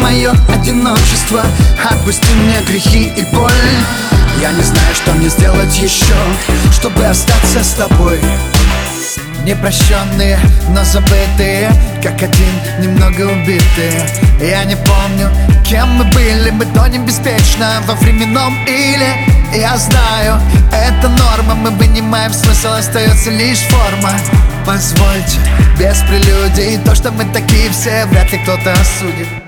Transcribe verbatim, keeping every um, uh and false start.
мое одиночество, отпусти мне грехи и боль. Я не знаю, что мне сделать еще, чтобы остаться с тобой. Непрощенные, но забытые, как один, немного убитые. Я не помню, кем мы были, мы тонем беспечно во временном иле. Я знаю, это норма, мы вынимаем смысл, остается лишь форма. Позвольте, без прелюдий, то, что мы такие все, вряд ли кто-то осудит.